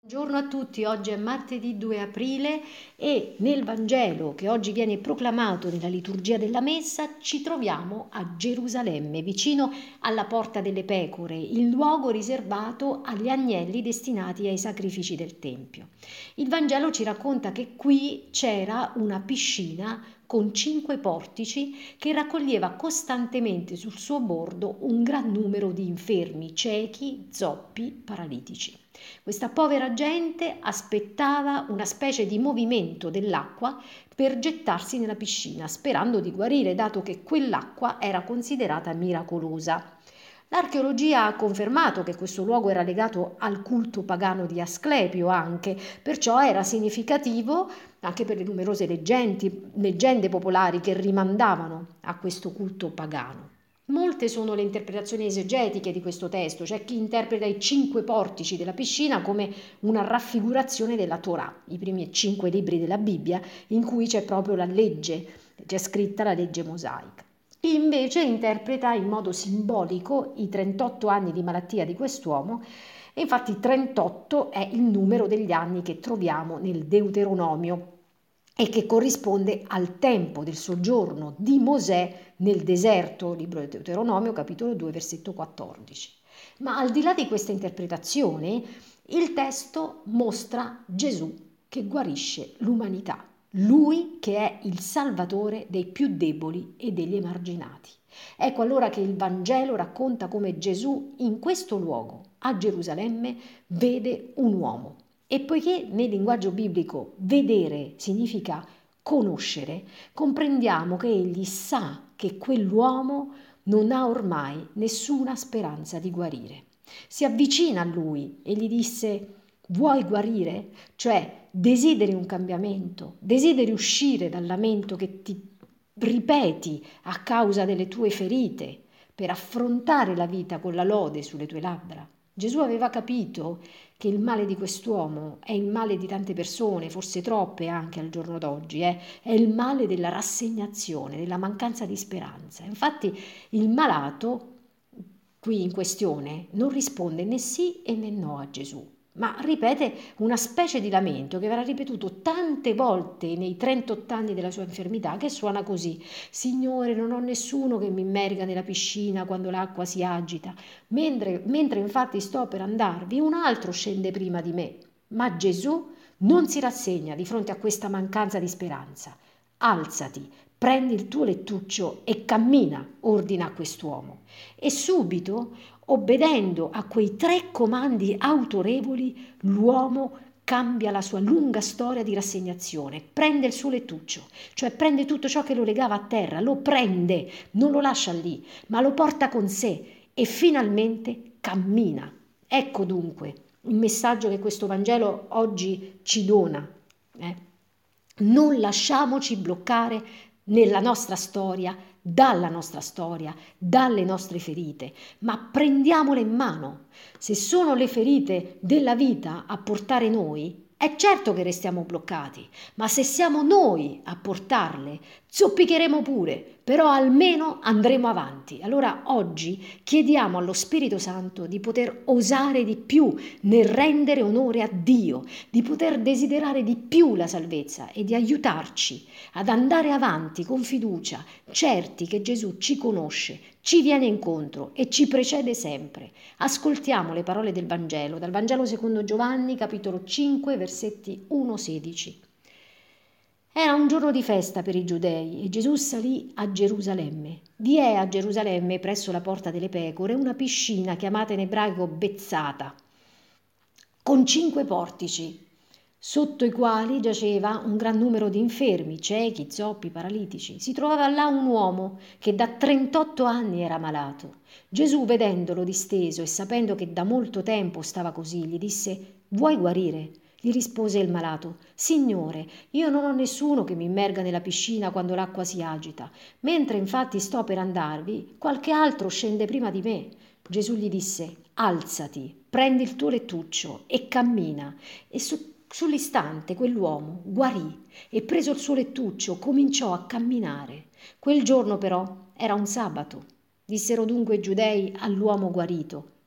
Buongiorno a tutti, oggi è martedì 2 aprile e nel Vangelo che oggi viene proclamato nella liturgia della Messa ci troviamo a Gerusalemme, vicino alla Porta delle Pecore, il luogo riservato agli agnelli destinati ai sacrifici del Tempio. Il Vangelo ci racconta che qui c'era una piscina con 5 portici che raccoglieva costantemente sul suo bordo un gran numero di infermi, ciechi, zoppi, paralitici. Questa povera gente aspettava una specie di movimento dell'acqua per gettarsi nella piscina, sperando di guarire, dato che quell'acqua era considerata miracolosa. L'archeologia ha confermato che questo luogo era legato al culto pagano di Asclepio anche, perciò era significativo anche per le numerose leggende popolari che rimandavano a questo culto pagano. Molte sono le interpretazioni esegetiche di questo testo, c'è chi interpreta i 5 portici della piscina come una raffigurazione della Torah, i primi 5 libri della Bibbia, in cui c'è proprio la legge, c'è scritta la legge mosaica. Chi invece interpreta in modo simbolico i 38 anni di malattia di quest'uomo, e infatti 38 è il numero degli anni che troviamo nel Deuteronomio e che corrisponde al tempo del soggiorno di Mosè nel deserto, libro del Deuteronomio, capitolo 2, versetto 14. Ma al di là di questa interpretazione, il testo mostra Gesù che guarisce l'umanità, lui che è il Salvatore dei più deboli e degli emarginati. Ecco allora che il Vangelo racconta come Gesù in questo luogo, a Gerusalemme, vede un uomo. E poiché nel linguaggio biblico vedere significa conoscere, comprendiamo che egli sa che quell'uomo non ha ormai nessuna speranza di guarire. Si avvicina a lui e gli disse: vuoi guarire? Cioè desideri un cambiamento, desideri uscire dal lamento che ti ripeti a causa delle tue ferite per affrontare la vita con la lode sulle tue labbra. Gesù aveva capito che il male di quest'uomo è il male di tante persone, forse troppe anche al giorno d'oggi, è il male della rassegnazione, della mancanza di speranza. Infatti il malato qui in questione non risponde né sì e né no a Gesù, ma ripete una specie di lamento che verrà ripetuto tante volte nei 38 anni della sua infermità, che suona così: Signore, non ho nessuno che mi immerga nella piscina quando l'acqua si agita. Mentre infatti sto per andarvi, un altro scende prima di me. Ma Gesù non si rassegna di fronte a questa mancanza di speranza. Alzati, prendi il tuo lettuccio e cammina, ordina a quest'uomo. E subito, obbedendo a quei 3 comandi autorevoli, l'uomo cambia la sua lunga storia di rassegnazione, prende il suo lettuccio, cioè prende tutto ciò che lo legava a terra, lo prende, non lo lascia lì, ma lo porta con sé e finalmente cammina. Ecco dunque il messaggio che questo Vangelo oggi ci dona. Non lasciamoci bloccare nella nostra storia, dalle nostre ferite, ma prendiamole in mano. Se sono le ferite della vita a portare noi, è certo che restiamo bloccati, ma se siamo noi a portarle, zoppicheremo pure, però almeno andremo avanti. Allora oggi chiediamo allo Spirito Santo di poter osare di più nel rendere onore a Dio, di poter desiderare di più la salvezza e di aiutarci ad andare avanti con fiducia, certi che Gesù ci conosce, ci viene incontro e ci precede sempre. Ascoltiamo le parole del Vangelo, dal Vangelo secondo Giovanni, capitolo 5, versetti 1-16. Era un giorno di festa per i giudei e Gesù salì a Gerusalemme. Vi è a Gerusalemme, presso la Porta delle Pecore, una piscina chiamata in ebraico Bezzata, con 5 portici, sotto i quali giaceva un gran numero di infermi, ciechi, zoppi, paralitici. Si trovava là un uomo che da 38 anni era malato. Gesù, vedendolo disteso e sapendo che da molto tempo stava così, gli disse: vuoi guarire? Gli rispose il malato: Signore, io non ho nessuno che mi immerga nella piscina quando l'acqua si agita. Mentre infatti sto per andarvi, qualche altro scende prima di me. Gesù gli disse: alzati, prendi il tuo lettuccio e cammina. E sull'istante quell'uomo guarì e preso il suo lettuccio cominciò a camminare. Quel giorno però era un sabato. Dissero dunque i giudei all'uomo guarito: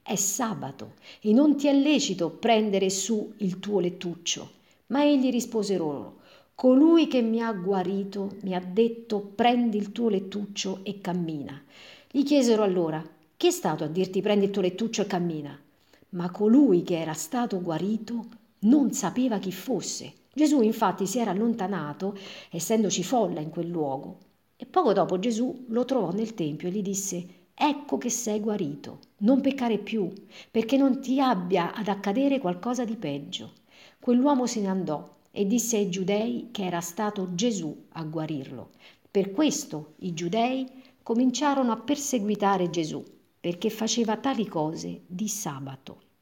è sabato e non ti è lecito prendere su il tuo lettuccio. Ma egli rispose loro: colui che mi ha guarito mi ha detto: prendi il tuo lettuccio e cammina. Gli chiesero allora: chi è stato a dirti prendi il tuo lettuccio e cammina? Ma colui che era stato guarito non sapeva chi fosse. Gesù infatti si era allontanato, essendoci folla in quel luogo. E poco dopo Gesù lo trovò nel tempio e gli disse: ecco che sei guarito, non peccare più, perché non ti abbia ad accadere qualcosa di peggio. Quell'uomo se ne andò e disse ai giudei che era stato Gesù a guarirlo. Per questo i giudei cominciarono a perseguitare Gesù, perché faceva tali cose di sabato.